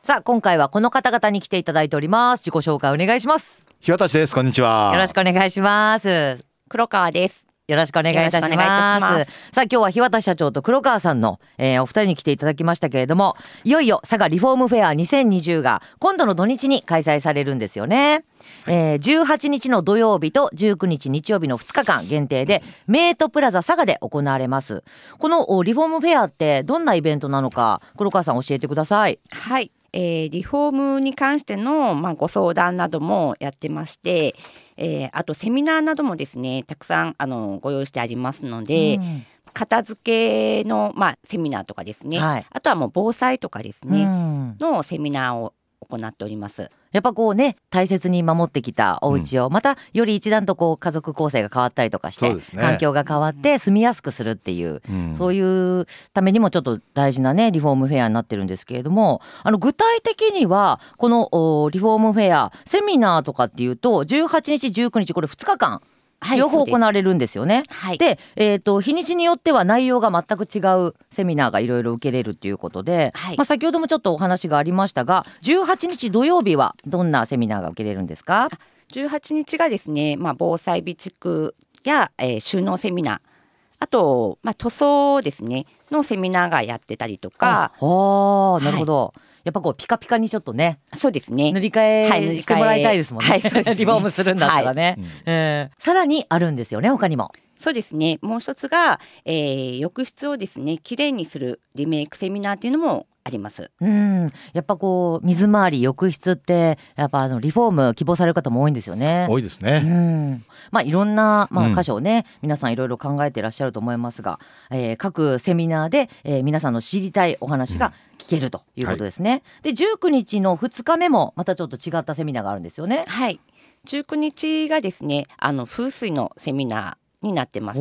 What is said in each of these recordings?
さあ今回はこの方々に来ていただいております。自己紹介お願いします。 日渡です。こんにちは。 よろしくお願いします。 黒川です。 よろしくお願いいたします。さあ今日は日渡社長と黒川さんの、お二人に来ていただきましたけれども、いよいよ佐賀リフォームフェア2020が今度の土日に開催されるんですよね。18日の土曜日と19日日曜日の2日間限定でメイトプラザ佐賀で行われます。このリフォームフェアってどんなイベントなのか黒川さん教えてください。 はい、リフォームに関しての、ご相談などもやってまして、あとセミナーなどもですねたくさんご用意してありますので、片付けの、セミナーとかですね、あとはもう防災とかですね、のセミナーを行っております。 やっぱこうね大切に守ってきたお家をまたより一段とこう家族構成が変わったりとかして、環境が変わって住みやすくするっていう、そういうためにもちょっと大事なねリフォームフェアになってるんですけれども、具体的にはこのリフォームフェアセミナーとかっていうと18日19日これ2日間両方行われるんですよね。で、日にちによっては内容が全く違うセミナーがいろいろ受けれるっていうことで、先ほどもちょっとお話がありましたが18日土曜日はどんなセミナーが受けれるんですか ？18日がですね、防災備蓄や、収納セミナー、あと、塗装ですねのセミナーがやってたりとか。 なるほど、やっぱこうピカピカにちょっとね、 そうですね、 塗り替えしてもらいたいですもんね。リフォームするんだったらね、さらにあるんですよね他にも。 そうですね、もう一つが、浴室をですねきれいにするリメイクセミナーっていうのもあります。 やっぱこう水回り浴室ってやっぱリフォーム希望される方も多いんですよね。 多いですね。 いろんな、箇所をね皆さんいろいろ考えていらっしゃると思いますが、各セミナーで、皆さんの知りたいお話が聞けるということですね。で19日の2日目もまたちょっと違ったセミナーがあるんですよね。 はい、19日がですね風水のセミナーになってます。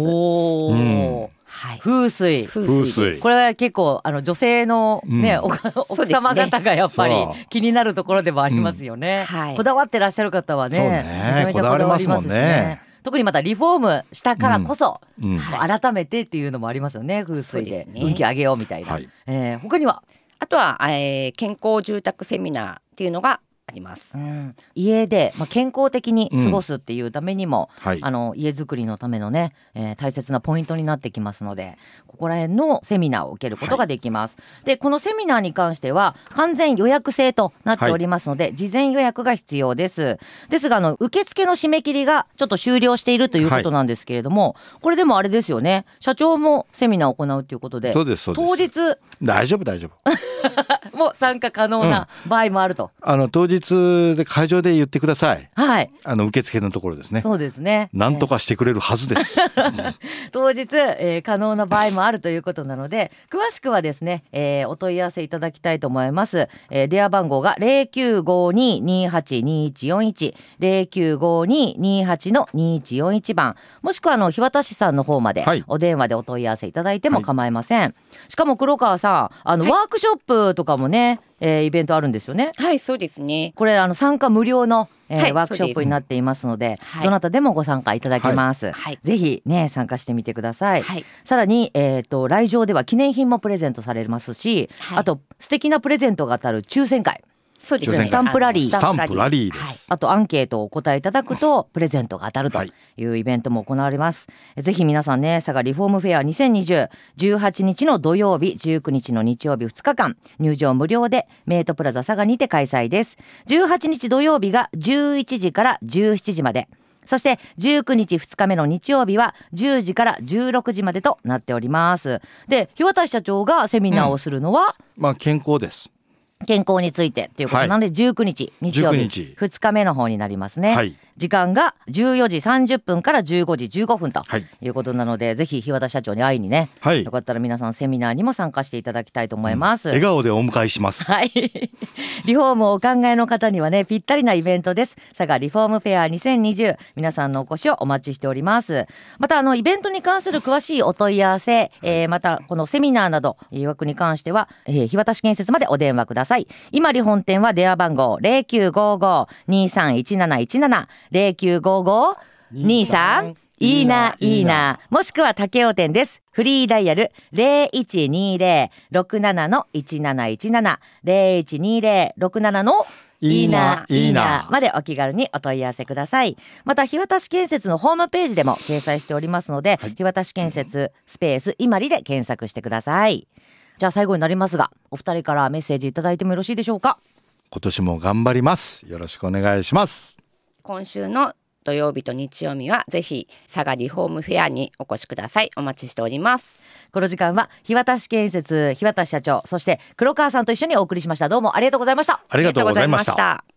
風水これは結構女性のね、奥様方がやっぱり気になるところでもありますよね。こだわってらっしゃる方はねめちゃめちゃこだわりますしね。特にまたリフォームしたからこそ、改めてっていうのもありますよね。風水で運気上げようみたいな、他にはあとは、健康住宅セミナーっていうのがあります。 家で、健康的に過ごすっていうためにも、家づくりのためのね、大切なポイントになってきますのでここら辺のセミナーを受けることができます。でこのセミナーに関しては完全予約制となっておりますので、事前予約が必要です。ですが受付の締め切りがちょっと終了しているということなんですけれども、これでもあれですよね、社長もセミナーを行うということで、 そうです当日大丈夫もう参加可能な場合もあると、 当日で会場で言ってください。受付のところですね。 そうですね、 なんとかしてくれるはずです、 当日、可能な場合もあるということなので詳しくはですね、お問い合わせいただきたいと思います。電話番号が 0952-282141 0952-28-2141 番、もしくは日渡さんの方までお電話でお問い合わせいただいても構いません。しかも黒川さんワークショップとかもね、イベントあるんですよね。 はい、そうですね。 これ参加無料の、ワークショップになっていますので、どなたでもご参加いただけます。ぜひね参加してみてください。さらに、来場では記念品もプレゼントされますし、あと素敵なプレゼントが当たる抽選会、 そうですね、 スタンプラリーです、 あとアンケートをお答えいただくとプレゼントが当たるというイベントも行われます。ぜひ皆さんね佐賀リフォームフェア2020 18日の土曜日19日の日曜日2日間入場無料でメイトプラザ佐賀にて開催です。18日土曜日が11時から17時まで、そして19日2日目の日曜日は10時から16時までとなっております。で日渡社長がセミナーをするのは、 健康です。 健康についてということなので、19日日曜日2日目の方になりますね。時間が14時30分から15時15分ということなので、ぜひ日渡社長に会いにね、よかったら皆さんセミナーにも参加していただきたいと思います。 笑顔でお迎えします。 リフォームをお考えの方にはねぴったりなイベントです。佐賀リフォームフェア2020、皆さんのお越しをお待ちしております。またイベントに関する詳しいお問い合わせ、またこのセミナーなど予約に関しては、日渡建設までお電話ください。今里本店は電話番号 0955-231717 0955-231717 いいないいな。もしくは竹尾店です。フリーダイヤル 0120-67-1717 0120-67いいないいなまでお気軽にお問い合わせください。また日渡建設のホームページでも掲載しておりますので、日渡建設スペースいまりで検索してください。じゃあ最後になりますが、お二人からメッセージいただいてもよろしいでしょうか。 今年も頑張ります。よろしくお願いします。 今週の土曜日と日曜日はぜひ佐賀リフォームフェアにお越しください。お待ちしております。 この時間は日渡建設日渡社長、そして黒川さんと一緒にお送りしました。どうもありがとうございました。 ありがとうございました。